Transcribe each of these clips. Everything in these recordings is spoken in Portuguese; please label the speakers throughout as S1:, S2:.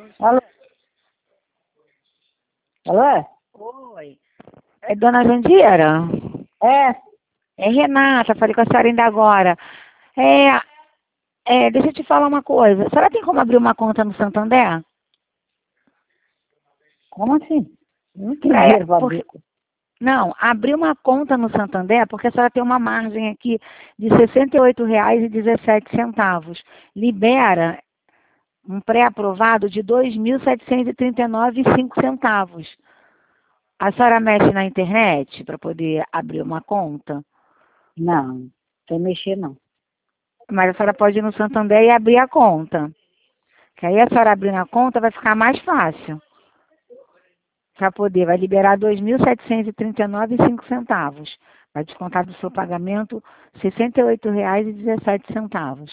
S1: Alô? Alô?
S2: Oi. É dona Jandira?
S1: É,
S2: É Renata, falei com a senhora ainda agora. Deixa eu te falar uma coisa. A senhora tem como abrir uma conta no Santander?
S1: como assim? Não tem dinheiro pra abrir.
S2: Não, abrir uma conta no Santander porque a senhora tem uma margem aqui de R$ 68,17. Libera um pré-aprovado de R$ 2.739,05. A senhora mexe na internet para poder abrir uma conta?
S1: Não, sem mexer não.
S2: Mas a senhora pode ir no Santander e abrir a conta. Que aí a senhora abrindo a conta vai ficar mais fácil. Para poder, vai liberar R$ 2.739,05. Vai descontar do seu pagamento R$ 68,17.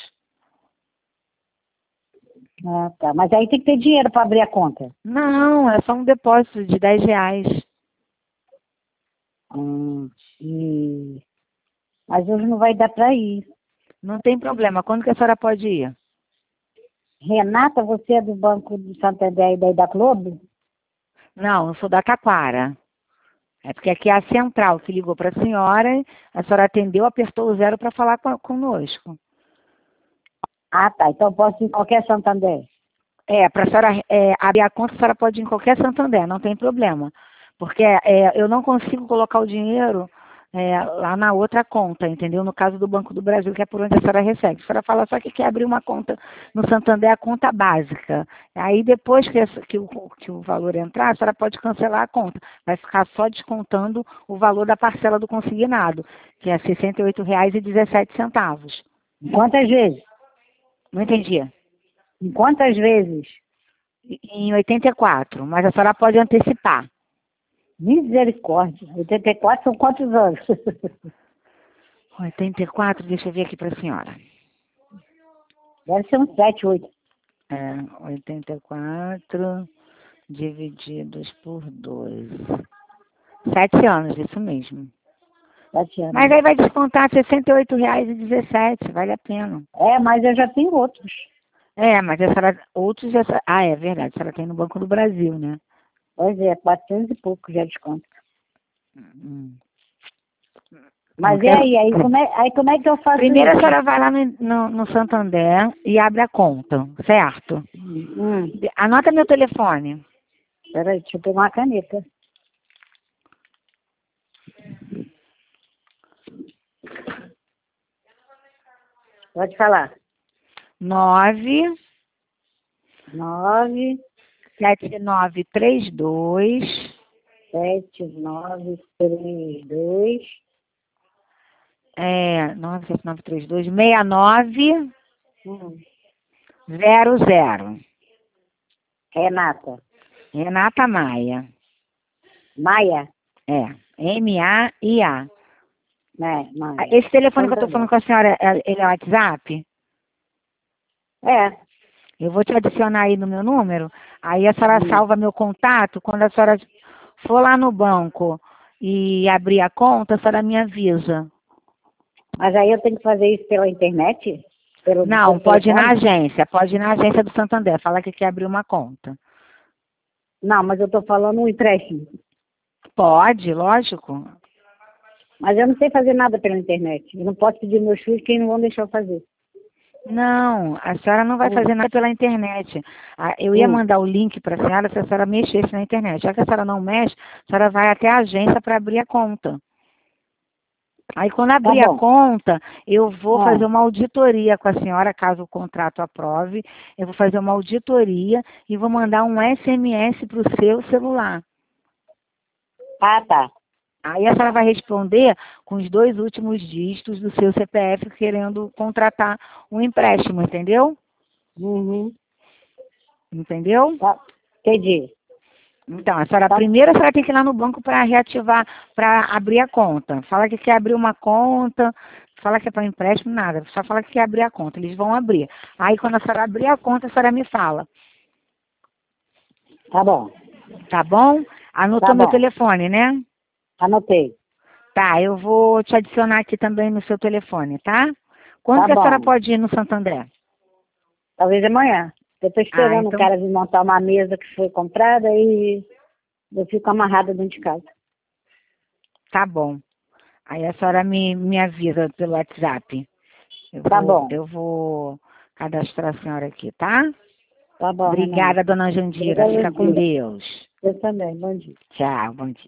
S1: Ah, tá. Mas aí tem que ter dinheiro pra abrir a conta.
S2: Não, é só um depósito de R$ 10.
S1: E... Mas hoje não vai dar pra ir.
S2: Não tem problema. Quando que a senhora pode ir?
S1: Renata, você é do Banco do Santander e daí da Globo?
S2: Não, eu sou da Taquara. É porque aqui é a central que ligou para a senhora atendeu, apertou o 0 para falar conosco.
S1: Ah, tá. Então eu posso ir em qualquer Santander.
S2: Para a senhora abrir a conta, a senhora pode ir em qualquer Santander, não tem problema. Porque eu não consigo colocar o dinheiro lá na outra conta, entendeu? No caso do Banco do Brasil, que é por onde a senhora recebe. A senhora fala só que quer abrir uma conta no Santander, a conta básica. Aí depois que o valor entrar, a senhora pode cancelar a conta. Vai ficar só descontando o valor da parcela do consignado, que é R$ 68,17.
S1: Quantas vezes?
S2: Não entendi.
S1: Em quantas vezes?
S2: Em 84, mas a senhora pode antecipar.
S1: Misericórdia. 84 são quantos anos?
S2: 84, deixa eu ver aqui para a senhora.
S1: Deve ser uns 7, 8.
S2: 84 divididos por 12. 7 anos, isso mesmo.
S1: 7 anos.
S2: Mas aí vai descontar R$ 68,17, vale a pena.
S1: É, mas eu já tenho outros.
S2: Mas a senhora, outros já... Ah, é verdade, a senhora tem no Banco do Brasil, né?
S1: Pois é, 400 e pouco já desconto.
S2: Hum.
S1: Mas e aí? Aí como é que eu faço
S2: Primeiro
S1: isso?
S2: a senhora vai lá no Santander e abre a conta, certo? Anota meu telefone.
S1: Peraí, deixa eu pegar uma caneta. Pode falar.
S2: 9
S1: 9,
S2: 7932
S1: 7932
S2: 97932 6900.
S1: Renata.
S2: Renata Maia.
S1: Maia?
S2: M-A-I-A.
S1: Maia.
S2: Esse telefone que eu estou falando com a senhora, ele é WhatsApp?
S1: É.
S2: Eu vou te adicionar aí no meu número, aí a senhora salva meu contato, quando a senhora for lá no banco e abrir a conta, a senhora me avisa.
S1: Mas aí eu tenho que fazer isso pela internet?
S2: Não, pode ir na
S1: telefone?
S2: agência do Santander, fala que quer abrir uma conta.
S1: Não, mas eu estou falando um empréstimo.
S2: Pode, lógico.
S1: Mas eu não sei fazer nada pela internet. Eu não posso pedir meus filhos que eles não vão deixar eu fazer.
S2: Não, a senhora não vai fazer nada pela internet. Eu ia mandar o link para a senhora se a senhora mexesse na internet. Já que a senhora não mexe, a senhora vai até a agência para abrir a conta. Aí quando abrir a conta, eu vou fazer uma auditoria com a senhora, caso o contrato aprove. Eu vou fazer uma auditoria e vou mandar um SMS para o seu celular.
S1: Ah, tá.
S2: Aí a senhora vai responder com os 2 últimos dígitos do seu CPF querendo contratar um empréstimo, entendeu? Entendeu?
S1: Tá. Entendi.
S2: Então, primeiro a senhora tem que ir lá no banco para reativar, para abrir a conta. Fala que quer abrir uma conta, fala que é para empréstimo, nada. Só fala que quer abrir a conta, eles vão abrir. Aí quando a senhora abrir a conta, a senhora me fala.
S1: Tá bom.
S2: Tá bom? Anotou meu telefone, né?
S1: Anotei.
S2: Tá, eu vou te adicionar aqui também no seu telefone, tá? Quando que a senhora pode ir no Santander?
S1: Talvez amanhã. Eu estou esperando
S2: então
S1: o cara vir montar uma mesa que foi comprada e eu fico amarrada dentro de casa.
S2: tá bom. Aí a senhora me avisa pelo WhatsApp.
S1: Tá bom,
S2: Eu vou cadastrar a senhora aqui, tá?
S1: tá bom, Renata.
S2: Obrigada, dona Jandira.
S1: Obrigada,
S2: Fica com
S1: Jandira.
S2: Deus.
S1: Eu também, bom dia.
S2: Tchau, bom dia.